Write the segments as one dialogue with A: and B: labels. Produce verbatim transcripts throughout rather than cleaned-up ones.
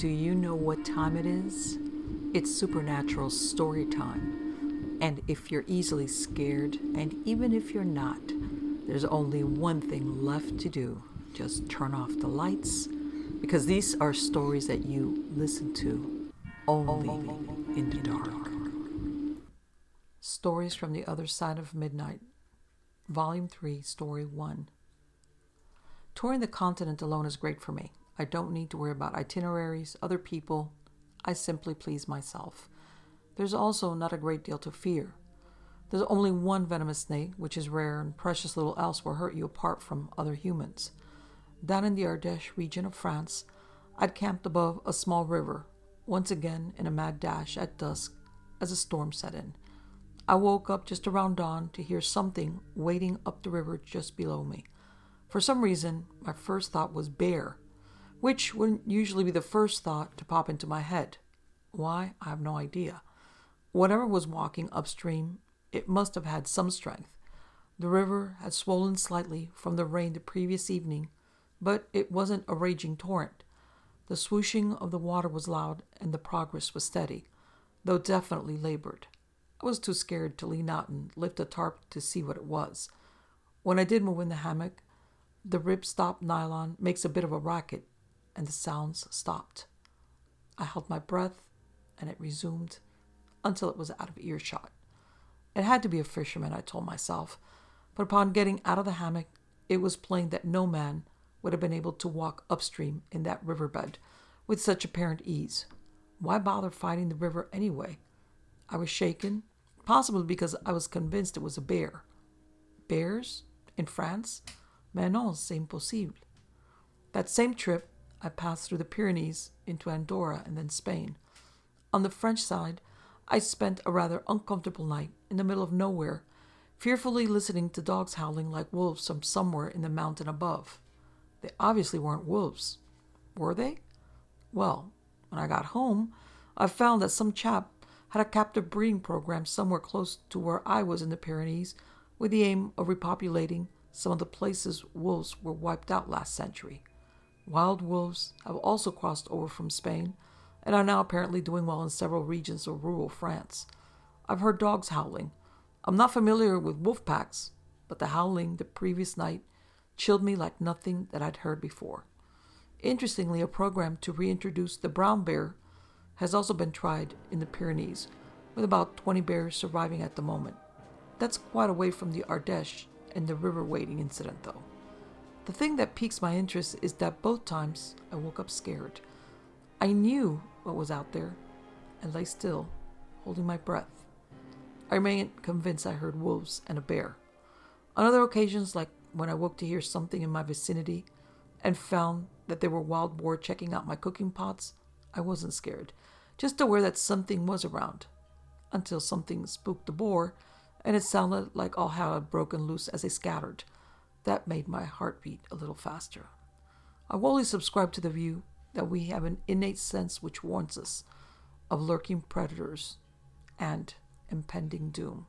A: Do you know what time it is? It's supernatural story time. And if you're easily scared, and even if you're not, there's only one thing left to do. Just turn off the lights, because these are stories that you listen to only in the dark. Stories from the Other Side of Midnight, Volume three, Story one. Touring the continent alone is great for me. I don't need to worry about itineraries, other people. I simply please myself. There's also not a great deal to fear. There's only one venomous snake, which is rare, and precious little else will hurt you apart from other humans. Down in the Ardèche region of France, I'd camped above a small river, once again in a mad dash at dusk as a storm set in. I woke up just around dawn to hear something wading up the river just below me. For some reason, my first thought was bear, which wouldn't usually be the first thought to pop into my head. Why? I have no idea. Whatever was walking upstream, it must have had some strength. The river had swollen slightly from the rain the previous evening, but it wasn't a raging torrent. The swooshing of the water was loud, and the progress was steady, though definitely labored. I was too scared to lean out and lift a tarp to see what it was. When I did move in the hammock, the rip-stop nylon makes a bit of a racket, and the sounds stopped. I held my breath, and it resumed until it was out of earshot. It had to be a fisherman, I told myself, but upon getting out of the hammock, it was plain that no man would have been able to walk upstream in that riverbed with such apparent ease. Why bother fighting the river anyway? I was shaken, possibly because I was convinced it was a bear. Bears? In France? Mais non, c'est impossible. That same trip, I passed through the Pyrenees into Andorra and then Spain. On the French side, I spent a rather uncomfortable night in the middle of nowhere, fearfully listening to dogs howling like wolves from somewhere in the mountain above. They obviously weren't wolves. Were they? Well, when I got home, I found that some chap had a captive breeding program somewhere close to where I was in the Pyrenees, with the aim of repopulating some of the places wolves were wiped out last century. Wild wolves have also crossed over from Spain and are now apparently doing well in several regions of rural France. I've heard dogs howling. I'm not familiar with wolf packs, but the howling the previous night chilled me like nothing that I'd heard before. Interestingly, a program to reintroduce the brown bear has also been tried in the Pyrenees, with about twenty bears surviving at the moment. That's quite away from the Ardèche and the river wading incident, though. The thing that piques my interest is that both times I woke up scared. I knew what was out there and lay still, holding my breath. I remained convinced I heard wolves and a bear. On other occasions, like when I woke to hear something in my vicinity and found that there were wild boar checking out my cooking pots, I wasn't scared, just aware that something was around, until something spooked the boar, and it sounded like all hell had broken loose as they scattered. That made my heart beat a little faster. I wholly subscribe to the view that we have an innate sense which warns us of lurking predators and impending doom,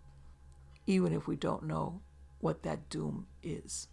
A: even if we don't know what that doom is.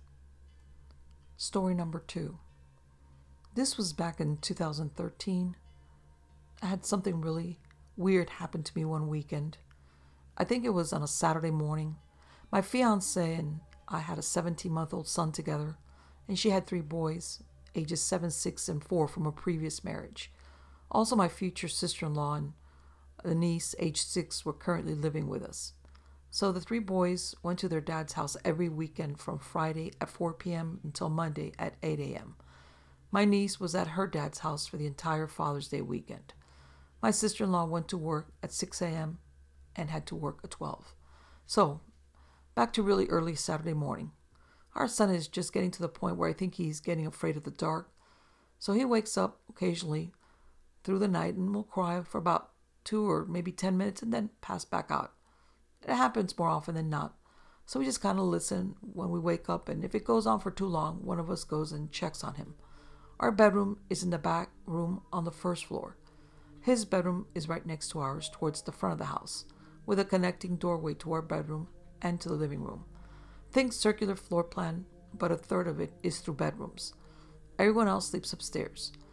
A: Story number two. This was back in two thousand thirteen. I had something really weird happen to me one weekend. I think it was on a Saturday morning. My fiance and I had a seventeen-month-old son together, and she had three boys, ages seven, six, and four from a previous marriage. Also, my future sister-in-law and a niece, aged six, were currently living with us. So the three boys went to their dad's house every weekend from Friday at four p.m. until Monday at eight a.m. My niece was at her dad's house for the entire Father's Day weekend. My sister-in-law went to work at six a.m. and had to work at twelve. So, back to really early Saturday morning. Our son is just getting to the point where I think he's getting afraid of the dark. So he wakes up occasionally through the night and will cry for about two or maybe ten minutes and then pass back out. It happens more often than not. So we just kind of listen when we wake up, and if it goes on for too long, one of us goes and checks on him. Our bedroom is in the back room on the first floor. His bedroom is right next to ours towards the front of the house, with a connecting doorway to our bedroom and to the living room. Think circular floor plan, but a third of it is through bedrooms. Everyone else sleeps upstairs.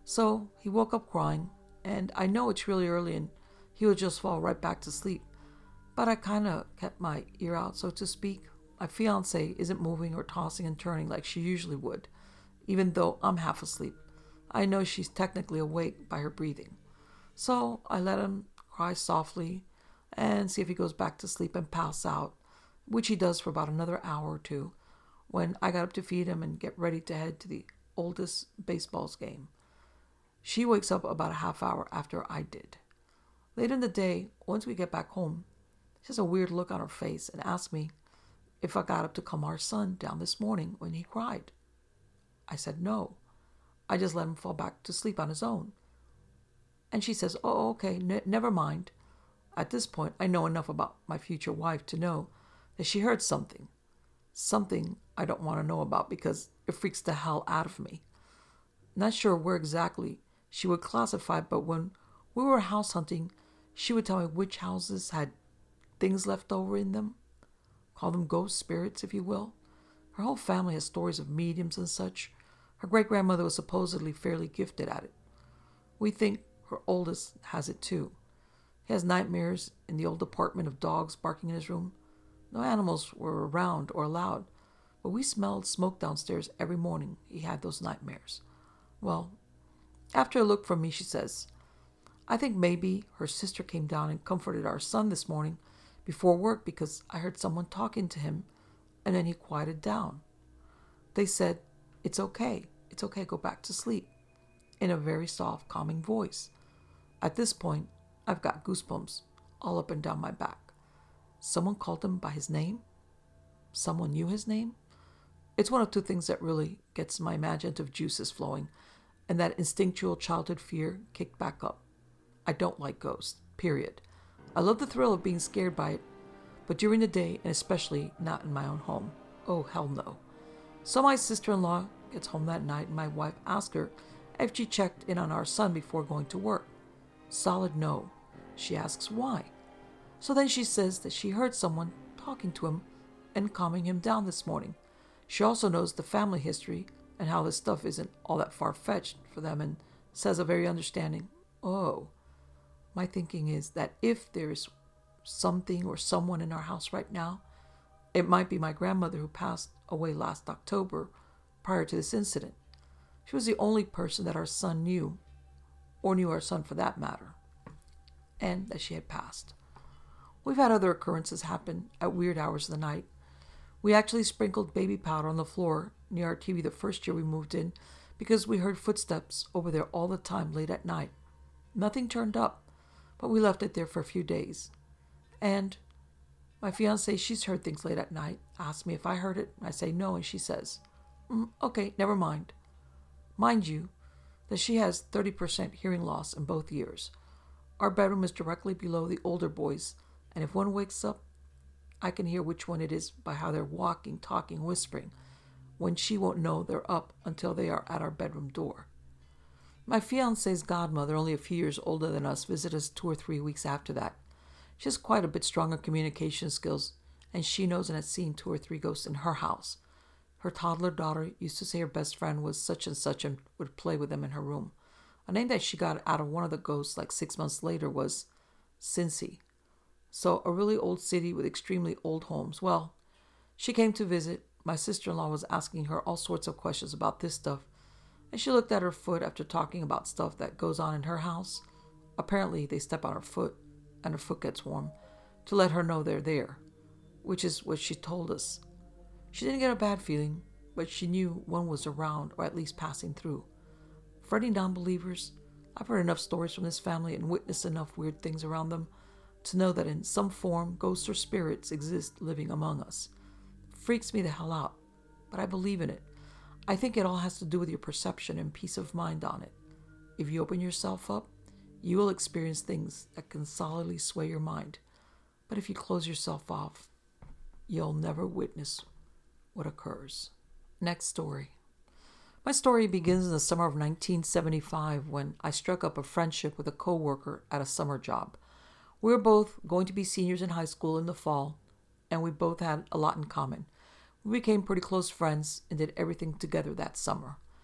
A: So he woke up crying, and I know it's really early and he would just fall right back to sleep. But I kind of kept my ear out, so to speak. My fiance isn't moving or tossing and turning like she usually would, even though I'm half asleep. I know she's technically awake by her breathing. So I let him cry softly and see if he goes back to sleep and pass out, which he does for about another hour or two, when I got up to feed him and get ready to head to the oldest baseball's game. She wakes up about a half hour after I did. Later in the day, once we get back home, she has a weird look on her face and asks me if I got up to calm our son down this morning when he cried. I said no. I just let him fall back to sleep on his own. And she says, oh, okay, n- never mind. At this point, I know enough about my future wife to know that she heard something. Something I don't want to know about because it freaks the hell out of me. Not sure where exactly she would classify, but when we were house hunting, she would tell me which houses had things left over in them. Call them ghost spirits, if you will. Her whole family has stories of mediums and such. Her great-grandmother was supposedly fairly gifted at it. We think her oldest has it too. He has nightmares in the old apartment of dogs barking in his room. No animals were around or allowed, but we smelled smoke downstairs every morning he had those nightmares. Well, after a look from me, she says, I think maybe her sister came down and comforted our son this morning before work because I heard someone talking to him and then he quieted down. They said, it's okay, it's okay, go back to sleep, in a very soft, calming voice. At this point, I've got goosebumps all up and down my back. Someone called him by his name? Someone knew his name? It's one of two things that really gets my imaginative juices flowing, and that instinctual childhood fear kicked back up. I don't like ghosts, period. I love the thrill of being scared by it, but during the day, and especially not in my own home. Oh, hell no. So my sister-in-law gets home that night, and my wife asks her if she checked in on our son before going to work. Solid no. She asks why. So then she says that she heard someone talking to him and calming him down this morning. She also knows the family history and how this stuff isn't all that far-fetched for them, and says a very understanding, oh. My thinking is that if there is something or someone in our house right now, it might be my grandmother who passed away last October prior to this incident. She was the only person that our son knew, or knew our son for that matter, and that she had passed. We've had other occurrences happen at weird hours of the night. We actually sprinkled baby powder on the floor near our T V the first year we moved in because we heard footsteps over there all the time late at night. Nothing turned up, but we left it there for a few days. And my fiance, she's heard things late at night, asks me if I heard it. I say no, and she says, mm, okay, never mind. Mind you, that she has thirty percent hearing loss in both ears. Our bedroom is directly below the older boys, and if one wakes up, I can hear which one it is by how they're walking, talking, whispering, when she won't know they're up until they are at our bedroom door. My fiance's godmother, only a few years older than us, visited us two or three weeks after that. She has quite a bit stronger communication skills, and she knows and has seen two or three ghosts in her house. Her toddler daughter used to say her best friend was such and such and would play with them in her room. A name that she got out of one of the ghosts like six months later was Cincy. So a really old city with extremely old homes. Well, she came to visit. My sister-in-law was asking her all sorts of questions about this stuff, and she looked at her foot after talking about stuff that goes on in her house. Apparently, they step on her foot, and her foot gets warm, to let her know they're there, which is what she told us. She didn't get a bad feeling, but she knew one was around, or at least passing through. For any non-believers, I've heard enough stories from this family and witnessed enough weird things around them to know that in some form, ghosts or spirits exist living among us. Freaks me the hell out, but I believe in it. I think it all has to do with your perception and peace of mind on it. If you open yourself up, you will experience things that can solidly sway your mind. But if you close yourself off, you'll never witness what occurs. Next story. My story begins in the summer of nineteen seventy-five when I struck up a friendship with a co-worker at a summer job. We were both going to be seniors in high school in the fall, and we both had a lot in common. We became pretty close friends and did everything together that summer.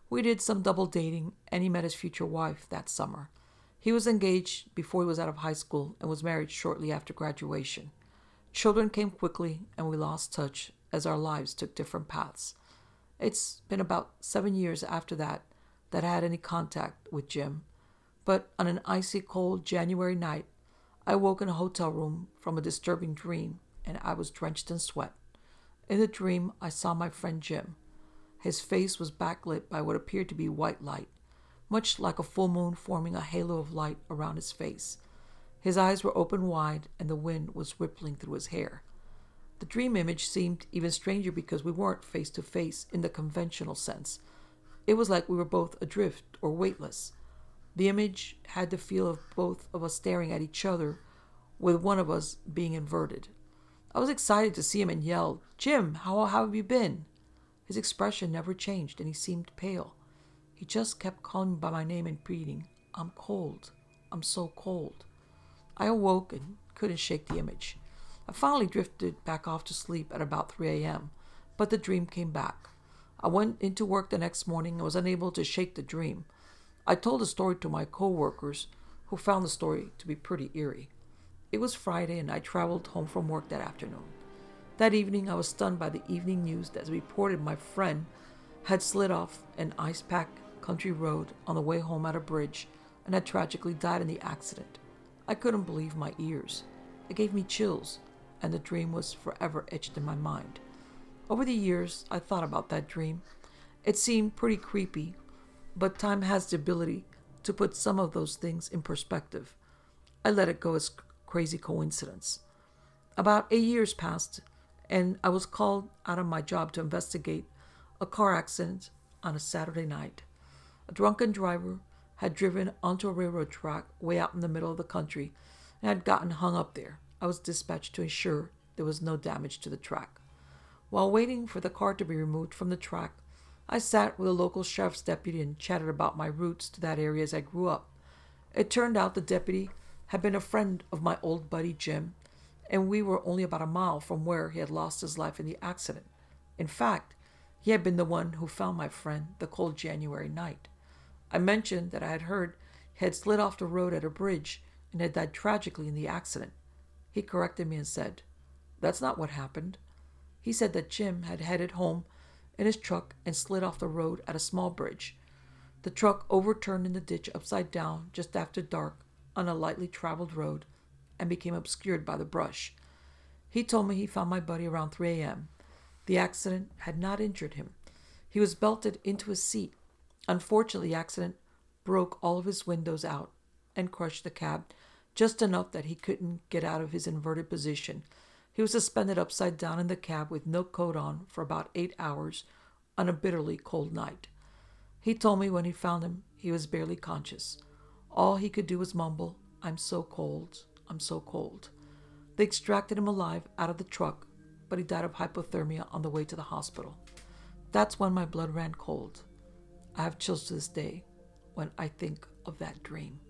A: We did some double dating, and he met his future wife that summer. He was engaged before he was out of high school and was married shortly after graduation. Children came quickly, and we lost touch as our lives took different paths. It's been about seven years after that that I had any contact with Jim, but on an icy cold January night, I woke in a hotel room from a disturbing dream, and I was drenched in sweat. In the dream, I saw my friend Jim. His face was backlit by what appeared to be white light, much like a full moon forming a halo of light around his face. His eyes were open wide, and the wind was rippling through his hair. The dream image seemed even stranger because we weren't face to face in the conventional sense. It was like we were both adrift or weightless. The image had the feel of both of us staring at each other, with one of us being inverted. I was excited to see him and yelled, "Jim, how, how have you been?" His expression never changed, and he seemed pale. He just kept calling me by my name and repeating, "I'm cold. I'm so cold." I awoke and couldn't shake the image. I finally drifted back off to sleep at about three a.m., but the dream came back. I went into work the next morning and was unable to shake the dream. I told the story to my co-workers, who found the story to be pretty eerie. It was Friday, and I traveled home from work that afternoon. That evening, I was stunned by the evening news that reported my friend had slid off an ice-packed country road on the way home at a bridge and had tragically died in the accident. I couldn't believe my ears. It gave me chills, and the dream was forever etched in my mind. Over the years, I thought about that dream. It seemed pretty creepy, but time has the ability to put some of those things in perspective. I let it go as crazy coincidence. About eight years passed, and I was called out of my job to investigate a car accident on a Saturday night. A drunken driver had driven onto a railroad track way out in the middle of the country and had gotten hung up there. I was dispatched to ensure there was no damage to the track. While waiting for the car to be removed from the track, I sat with a local sheriff's deputy and chatted about my roots to that area as I grew up. It turned out the deputy had been a friend of my old buddy Jim, and we were only about a mile from where he had lost his life in the accident. In fact, he had been the one who found my friend the cold January night. I mentioned that I had heard he had slid off the road at a bridge and had died tragically in the accident. He corrected me and said, "That's not what happened." He said that Jim had headed home in his truck and slid off the road at a small bridge. The truck overturned in the ditch upside down just after dark on a lightly traveled road and became obscured by the brush. He told me he found my buddy around three a.m. The accident had not injured him. He was belted into his seat. Unfortunately, the accident broke all of his windows out and crushed the cab, just enough that he couldn't get out of his inverted position. He was suspended upside down in the cab with no coat on for about eight hours on a bitterly cold night. He told me when he found him, he was barely conscious. All he could do was mumble, "I'm so cold, I'm so cold." They extracted him alive out of the truck, but he died of hypothermia on the way to the hospital. That's when my blood ran cold. I have chills to this day when I think of that dream.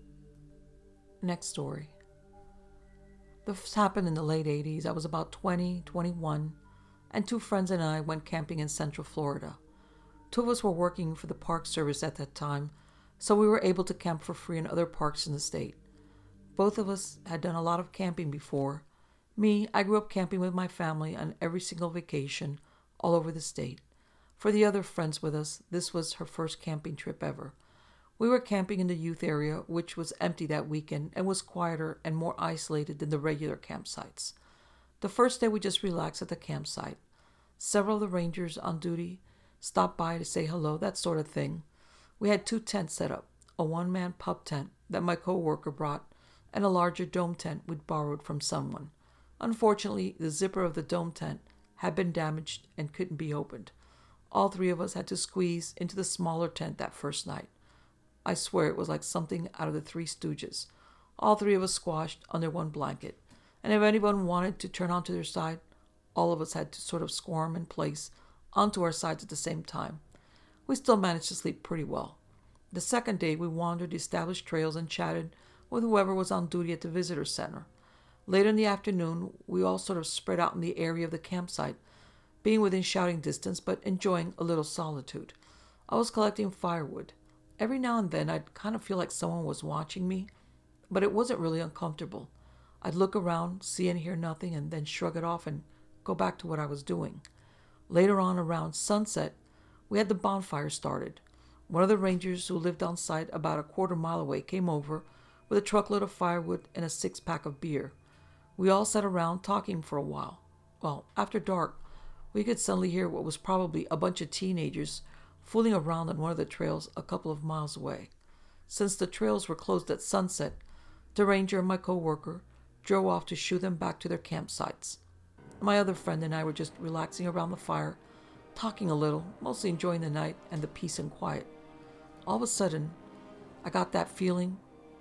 A: Next story. This happened in the late eighties. I was about twenty, twenty-one, and two friends and I went camping in Central Florida. Two of us were working for the Park Service at that time, so we were able to camp for free in other parks in the state. Both of us had done a lot of camping before. Me, I grew up camping with my family on every single vacation all over the state. For the other friends with us, this was her first camping trip ever. We were camping in the youth area, which was empty that weekend and was quieter and more isolated than the regular campsites. The first day we just relaxed at the campsite. Several of the rangers on duty stopped by to say hello, that sort of thing. We had two tents set up, a one-man pup tent that my co-worker brought and a larger dome tent we'd borrowed from someone. Unfortunately, the zipper of the dome tent had been damaged and couldn't be opened. All three of us had to squeeze into the smaller tent that first night. I swear it was like something out of the Three Stooges. All three of us squashed under one blanket, and if anyone wanted to turn onto their side, all of us had to sort of squirm in place onto our sides at the same time. We still managed to sleep pretty well. The second day, we wandered the established trails and chatted with whoever was on duty at the visitor center. Later in the afternoon, we all sort of spread out in the area of the campsite, being within shouting distance but enjoying a little solitude. I was collecting firewood. Every now and then I'd kind of feel like someone was watching me, but it wasn't really uncomfortable. I'd look around, see and hear nothing, and then shrug it off and go back to what I was doing. Later on, around sunset, we had the bonfire started. One of the rangers who lived on site about a quarter mile away came over with a truckload of firewood and a six-pack of beer. We all sat around talking for a while. Well, after dark, we could suddenly hear what was probably a bunch of teenagers fooling around on one of the trails a couple of miles away. Since the trails were closed at sunset, the ranger and my co-worker drove off to shoo them back to their campsites. My other friend and I were just relaxing around the fire, talking a little, mostly enjoying the night and the peace and quiet. All of a sudden, I got that feeling,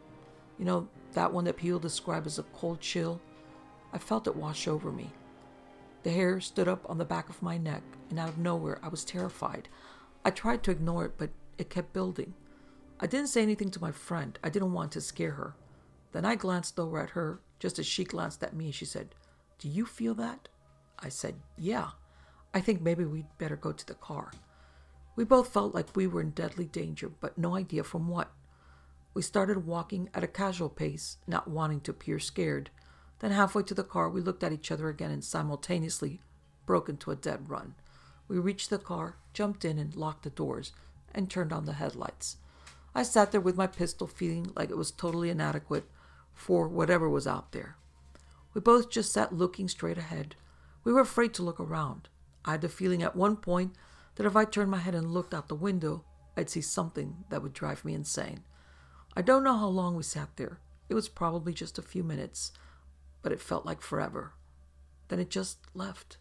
A: you know, that one that people describe as a cold chill. I felt it wash over me. The hair stood up on the back of my neck, and out of nowhere, I was terrified. I tried to ignore it, but it kept building. I didn't say anything to my friend. I didn't want to scare her. Then I glanced over at her, just as she glanced at me. She said, "Do you feel that?" I said, "Yeah. I think maybe we'd better go to the car." We both felt like we were in deadly danger, but no idea from what. We started walking at a casual pace, not wanting to appear scared. Then halfway to the car, we looked at each other again and simultaneously broke into a dead run. We reached the car, jumped in and locked the doors, and turned on the headlights. I sat there with my pistol, feeling like it was totally inadequate for whatever was out there. We both just sat looking straight ahead. We were afraid to look around. I had the feeling at one point that if I turned my head and looked out the window, I'd see something that would drive me insane. I don't know how long we sat there. It was probably just a few minutes, but it felt like forever. Then it just left.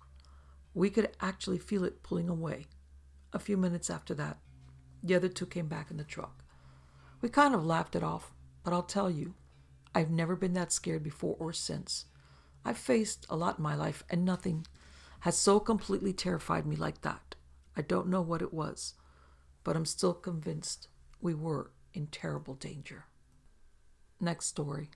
A: We could actually feel it pulling away. A few minutes after that, the other two came back in the truck. We kind of laughed it off, but I'll tell you, I've never been that scared before or since. I've faced a lot in my life, and nothing has so completely terrified me like that. I don't know what it was, but I'm still convinced we were in terrible danger. Next story.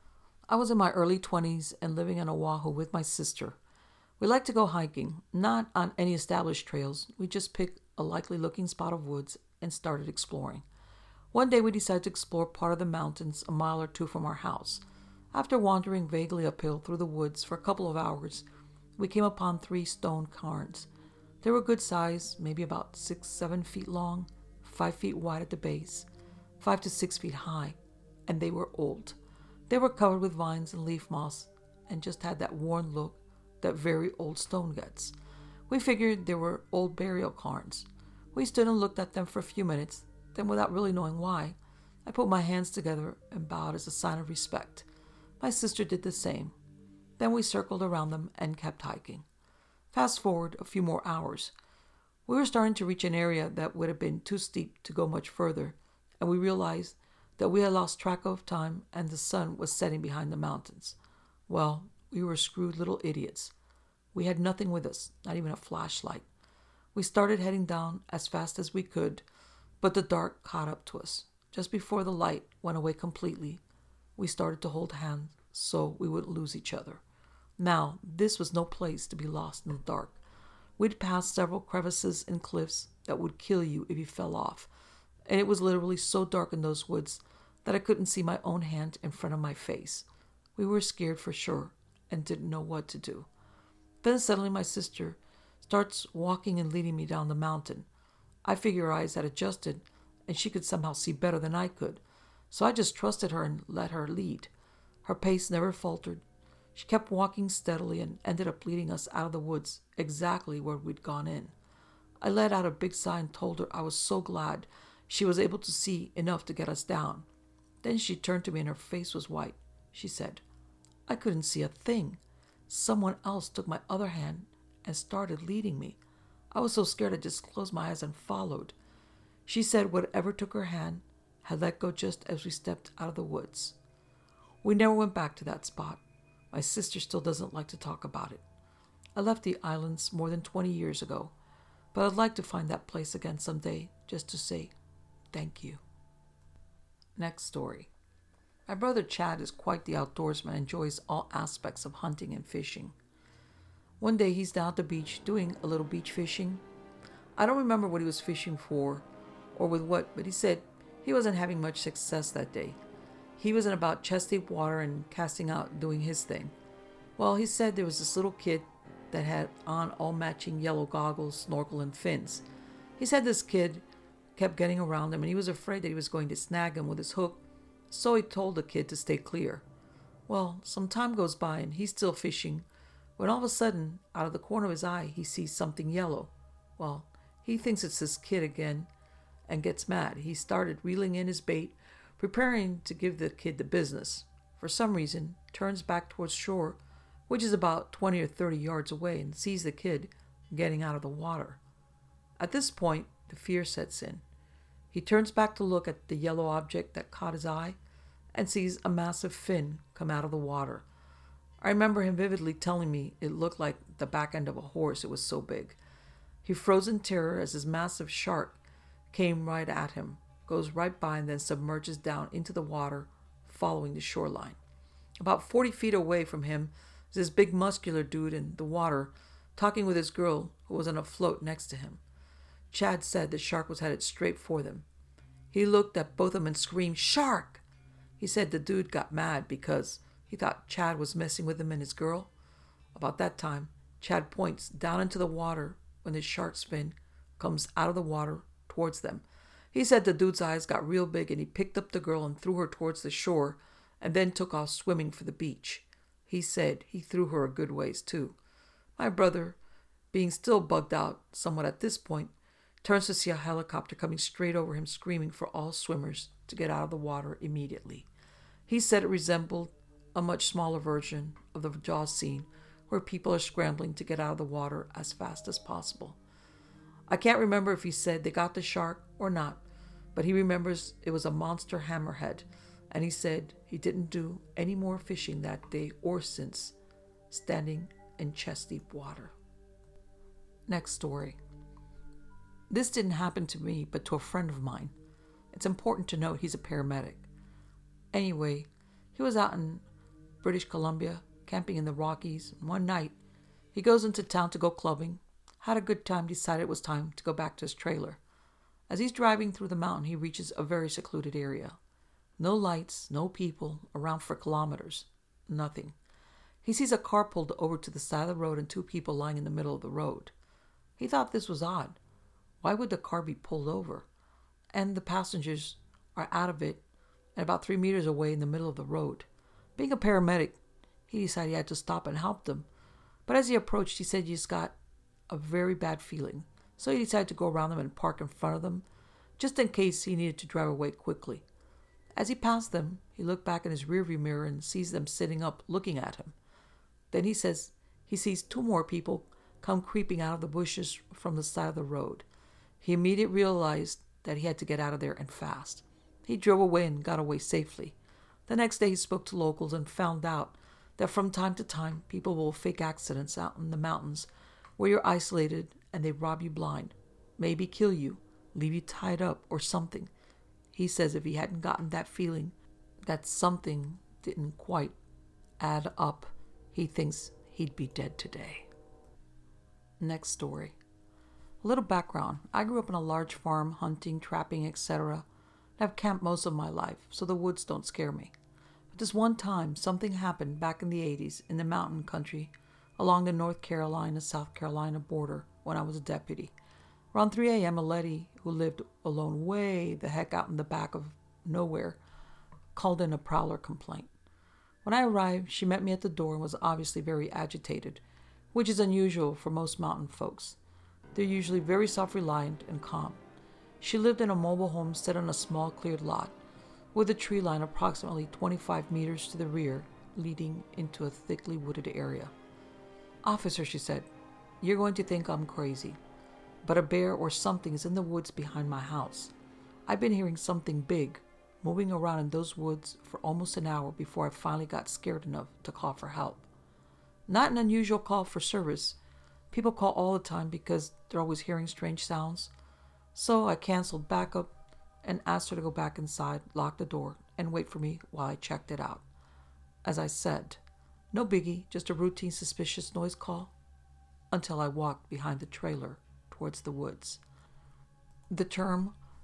A: I was in my early twenties and living in Oahu with my sister. We liked to go hiking, not on any established trails. We just picked a likely looking spot of woods and started exploring. One day we decided to explore part of the mountains a mile or two from our house. After wandering vaguely uphill through the woods for a couple of hours, we came upon three stone cairns. They were good size, maybe about six, seven feet long, five feet wide at the base, five to six feet high, and they were old. They were covered with vines and leaf moss and just had that worn look that very old stone gets. We figured they were old burial cairns. We stood and looked at them for a few minutes. Then, without really knowing why, I put my hands together and bowed as a sign of respect. My sister did the same. Then we circled around them and kept hiking. Fast forward a few more hours. We were starting to reach an area that would have been too steep to go much further, and we realized that we had lost track of time and the sun was setting behind the mountains. Well, we were screwed little idiots. We had nothing with us, not even a flashlight. We started heading down as fast as we could, but the dark caught up to us. Just before the light went away completely, we started to hold hands so we wouldn't lose each other. Now, this was no place to be lost in the dark. We'd passed several crevices and cliffs that would kill you if you fell off, and it was literally so dark in those woods that I couldn't see my own hand in front of my face. We were scared for sure and didn't know what to do. Then suddenly my sister starts walking and leading me down the mountain. I figure her eyes had adjusted and she could somehow see better than I could, so I just trusted her and let her lead. Her pace never faltered. She kept walking steadily and ended up leading us out of the woods exactly where we'd gone in. I let out a big sigh and told her I was so glad she was able to see enough to get us down. Then she turned to me and her face was white. She said, "I couldn't see a thing. Someone else took my other hand and started leading me. I was so scared I just closed my eyes and followed." She said whatever took her hand had let go just as we stepped out of the woods. We never went back to that spot. My sister still doesn't like to talk about it. I left the islands more than twenty years ago, but I'd like to find that place again someday just to say thank you. Next story. My brother Chad is quite the outdoorsman and enjoys all aspects of hunting and fishing. One day he's down at the beach doing a little beach fishing. I don't remember what he was fishing for, or with what, but he said he wasn't having much success that day. He was in about chest deep water and casting out, doing his thing. Well, he said there was this little kid that had on all matching yellow goggles, snorkel, and fins. He said this kid kept getting around him and he was afraid that he was going to snag him with his hook, so he told the kid to stay clear. Well, some time goes by and he's still fishing when all of a sudden, out of the corner of his eye, he sees something yellow. Well, he thinks it's this kid again and gets mad. He started reeling in his bait, preparing to give the kid the business. For some reason, turns back towards shore, which is about twenty or thirty yards away, and sees the kid getting out of the water. At this point, the fear sets in. He turns back to look at the yellow object that caught his eye and sees a massive fin come out of the water. I remember him vividly telling me it looked like the back end of a horse, it was so big. He froze in terror as his massive shark came right at him, goes right by and then submerges down into the water, following the shoreline. About forty feet away from him is this big muscular dude in the water, talking with his girl who was on a float next to him. Chad said the shark was headed straight for them. He looked at both of them and screamed, "Shark!" He said the dude got mad because he thought Chad was messing with him and his girl. About that time, Chad points down into the water when the shark's fin comes out of the water towards them. He said the dude's eyes got real big and he picked up the girl and threw her towards the shore and then took off swimming for the beach. He said he threw her a good ways too. My brother, being still bugged out somewhat at this point, turns to see a helicopter coming straight over him, screaming for all swimmers to get out of the water immediately. He said it resembled a much smaller version of the Jaws scene where people are scrambling to get out of the water as fast as possible. I can't remember if he said they got the shark or not, but he remembers it was a monster hammerhead, and he said he didn't do any more fishing that day or since, standing in chest-deep water. Next story. This didn't happen to me, but to a friend of mine. It's important to note he's a paramedic. Anyway, he was out in British Columbia, camping in the Rockies, and one night he goes into town to go clubbing, had a good time, decided it was time to go back to his trailer. As he's driving through the mountain, he reaches a very secluded area. No lights, no people around for kilometers, nothing. He sees a car pulled over to the side of the road and two people lying in the middle of the road. He thought this was odd. Why would the car be pulled over? And the passengers are out of it and about three meters away in the middle of the road. Being a paramedic, he decided he had to stop and help them. But as he approached, he said he just got a very bad feeling. So he decided to go around them and park in front of them, just in case he needed to drive away quickly. As he passed them, he looked back in his rearview mirror and sees them sitting up looking at him. Then he says he sees two more people come creeping out of the bushes from the side of the road. He immediately realized that he had to get out of there and fast. He drove away and got away safely. The next day he spoke to locals and found out that from time to time people will fake accidents out in the mountains where you're isolated and they rob you blind, maybe kill you, leave you tied up or something. He says if he hadn't gotten that feeling that something didn't quite add up, he thinks he'd be dead today. Next story. A little background. I grew up on a large farm, hunting, trapping, et cetera. I've camped most of my life, so the woods don't scare me. But this one time, something happened back in the eighties in the mountain country along the North Carolina-South Carolina border when I was a deputy. Around three a.m., a lady who lived alone way the heck out in the back of nowhere called in a prowler complaint. When I arrived, she met me at the door and was obviously very agitated, which is unusual for most mountain folks. They're usually very self-reliant and calm. She lived in a mobile home set on a small cleared lot, with a tree line approximately twenty-five meters to the rear, leading into a thickly wooded area. "Officer," she said, "you're going to think I'm crazy, but a bear or something is in the woods behind my house. I've been hearing something big moving around in those woods for almost an hour before I finally got scared enough to call for help." Not an unusual call for service. People call all the time because they're always hearing strange sounds. So I canceled backup and asked her to go back inside, lock the door, and wait for me while I checked it out. As I said, no biggie, just a routine suspicious noise call, until I walked behind the trailer towards the woods. The term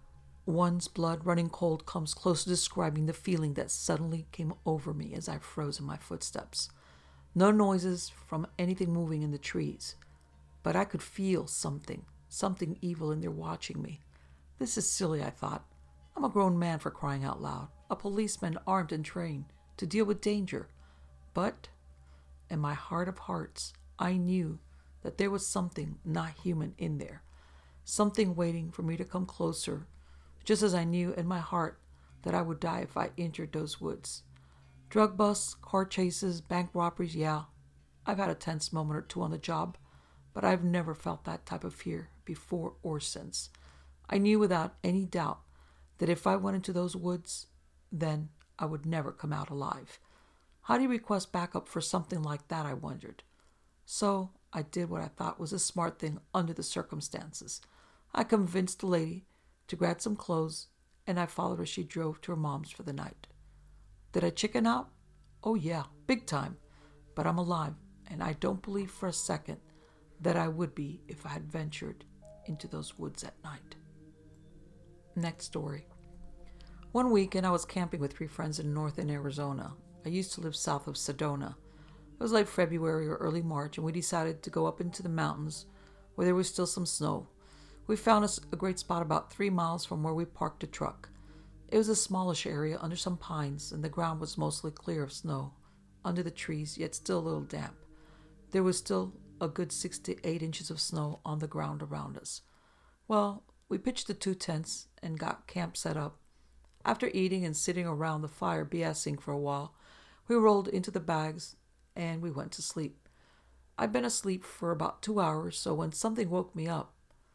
A: One's blood running cold comes close to describing the feeling that suddenly came over me as I froze in my footsteps. No noises from anything moving in the trees, but I could feel something, something evil in there watching me. This is silly, I thought. I'm a grown man, for crying out loud, a policeman armed and trained to deal with danger. But in my heart of hearts, I knew that there was something not human in there, something waiting for me to come closer, just as I knew in my heart that I would die if I entered those woods. Drug busts, car chases, bank robberies, yeah, I've had a tense moment or two on the job, but I've never felt that type of fear before or since. I knew without any doubt that if I went into those woods, then I would never come out alive. How do you request backup for something like that, I wondered. So I did what I thought was a smart thing under the circumstances. I convinced the lady to grab some clothes, and I followed her as she drove to her mom's for the night. Did I chicken out? Oh yeah, big time. But I'm alive, and I don't believe for a second that I would be if I had ventured into those woods at night. Next story. One weekend I was camping with three friends in northern Arizona. I used to live south of Sedona. It was late February or early March, and we decided to go up into the mountains where there was still some snow. We found us a great spot about three miles from where we parked the truck. It was a smallish area under some pines, and the ground was mostly clear of snow, under the trees, yet still a little damp. There was still a good six to eight inches of snow on the ground around us. Well, we pitched the two tents and got camp set up. After eating and sitting around the fire BSing for a while, we rolled into the bags and we went to sleep. I'd been asleep for about two hours, so when something woke me up,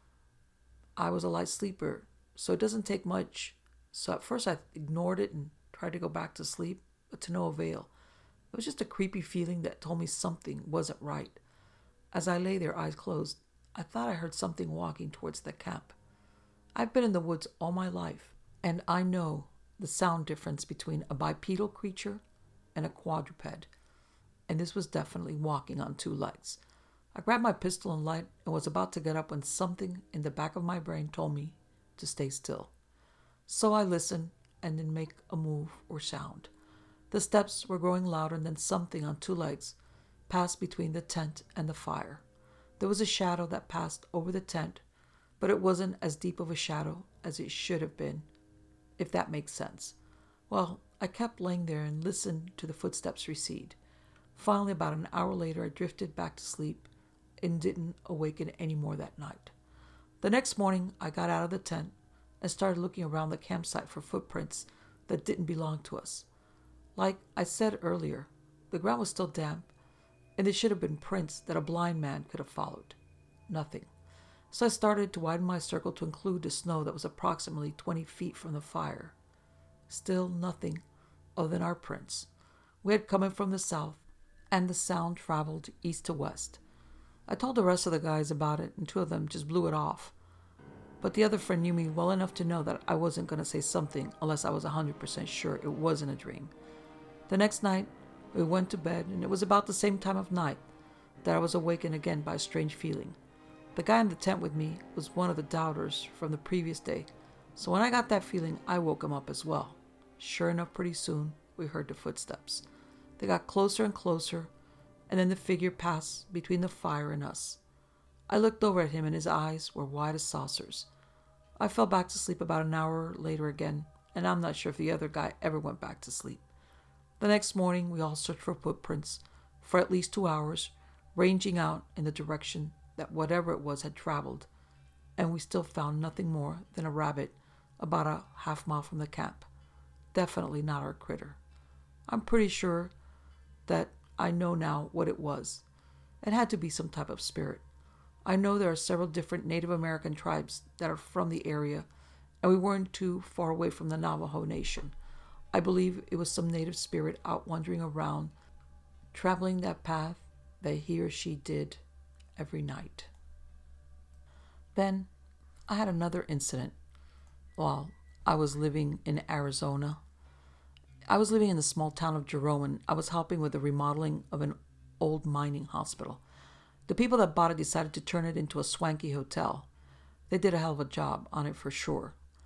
A: I was a light sleeper, so it doesn't take much. So at first I ignored it and tried to go back to sleep, but to no avail. It was just a creepy feeling that told me something wasn't right. As I lay there, eyes closed, I thought I heard something walking towards the camp. I've been in the woods all my life, and I know the sound difference between a bipedal creature and a quadruped, and this was definitely walking on two legs. I grabbed my pistol and light and was about to get up when something in the back of my brain told me to stay still. So I listened and didn't make a move or sound. The steps were growing louder, and then something on two legs passed between the tent and the fire. There was a shadow that passed over the tent, but it wasn't as deep of a shadow as it should have been, if that makes sense. Well, I kept laying there and listened to the footsteps recede. Finally, about an hour later, I drifted back to sleep and didn't awaken any more that night. The next morning, I got out of the tent and started looking around the campsite for footprints that didn't belong to us. Like I said earlier, the ground was still damp, and there should have been prints that a blind man could have followed. Nothing. So I started to widen my circle to include the snow that was approximately twenty feet from the fire. Still nothing other than our prints. We had come in from the south, and the sound traveled east to west. I told the rest of the guys about it, and two of them just blew it off. But the other friend knew me well enough to know that I wasn't going to say something unless I was one hundred percent sure it wasn't a dream. The next night, we went to bed, and it was about the same time of night that I was awakened again by a strange feeling. The guy in the tent with me was one of the doubters from the previous day, so when I got that feeling, I woke him up as well. Sure enough, pretty soon, we heard the footsteps. They got closer and closer, and then the figure passed between the fire and us. I looked over at him, and his eyes were wide as saucers. I fell back to sleep about an hour later again, and I'm not sure if the other guy ever went back to sleep. The next morning, we all searched for footprints for at least two hours, ranging out in the direction that whatever it was had traveled, and we still found nothing more than a rabbit about a half mile from the camp. Definitely not our critter. I'm pretty sure that I know now what it was. It had to be some type of spirit. I know there are several different Native American tribes that are from the area, and we weren't too far away from the Navajo Nation. I believe it was some native spirit out wandering around, traveling that path that he or she did every night. Then I had another incident while I was living in Arizona. I was living in the small town of Jerome, and I was helping with the remodeling of an old mining hospital. The people that bought it decided to turn it into a swanky hotel. They did a hell of a job on it for sure.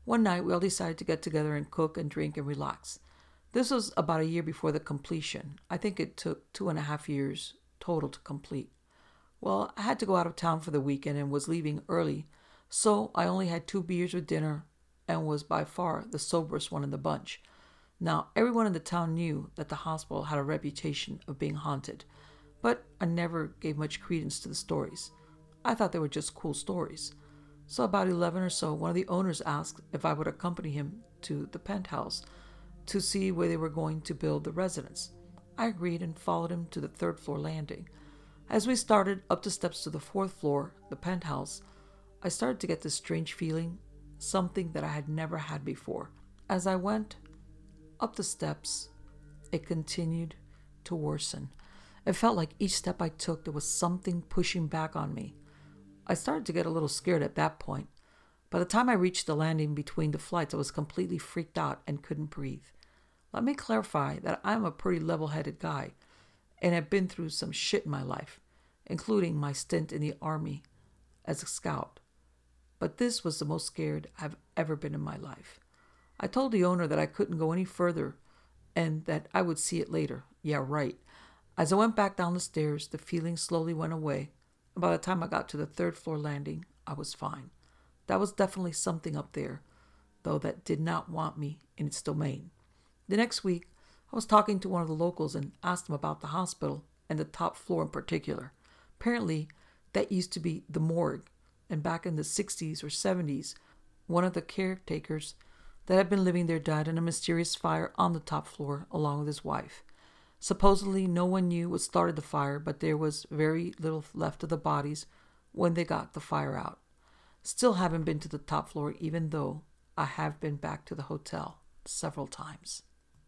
A: One night, we all decided to get together and cook and drink and relax. This was about a year before the completion. I think it took two and a half years total to complete. Well, I had to go out of town for the weekend and was leaving early, so I only had two beers with dinner and was by far the soberest one in the bunch. Now, everyone in the town knew that the hospital had a reputation of being haunted, but I never gave much credence to the stories. I thought they were just cool stories. So about eleven or so, one of the owners asked if I would accompany him to the penthouse to see where they were going to build the residence. I agreed and followed him to the third floor landing. As we started up the steps to the fourth floor, the penthouse, I started to get this strange feeling, something that I had never had before. As I went up the steps, it continued to worsen. It felt like each step I took, there was something pushing back on me. I started to get a little scared at that point. By the time I reached the landing between the flights, I was completely freaked out and couldn't breathe. Let me clarify that I'm a pretty level-headed guy and have been through some shit in my life, including my stint in the army as a scout. But this was the most scared I've ever been in my life. I told the owner that I couldn't go any further and that I would see it later. Yeah, right. As I went back down the stairs, the feeling slowly went away. And by the time I got to the third floor landing, I was fine. That was definitely something up there, though, that did not want me in its domain. The next week, I was talking to one of the locals and asked him about the hospital and the top floor in particular. Apparently, that used to be the morgue, and back in the sixties or seventies, one of the caretakers that had been living there died in a mysterious fire on the top floor along with his wife. Supposedly, no one knew what started the fire, but there was very little left of the bodies when they got the fire out. Still haven't been to the top floor, even though I have been back to the hotel several times.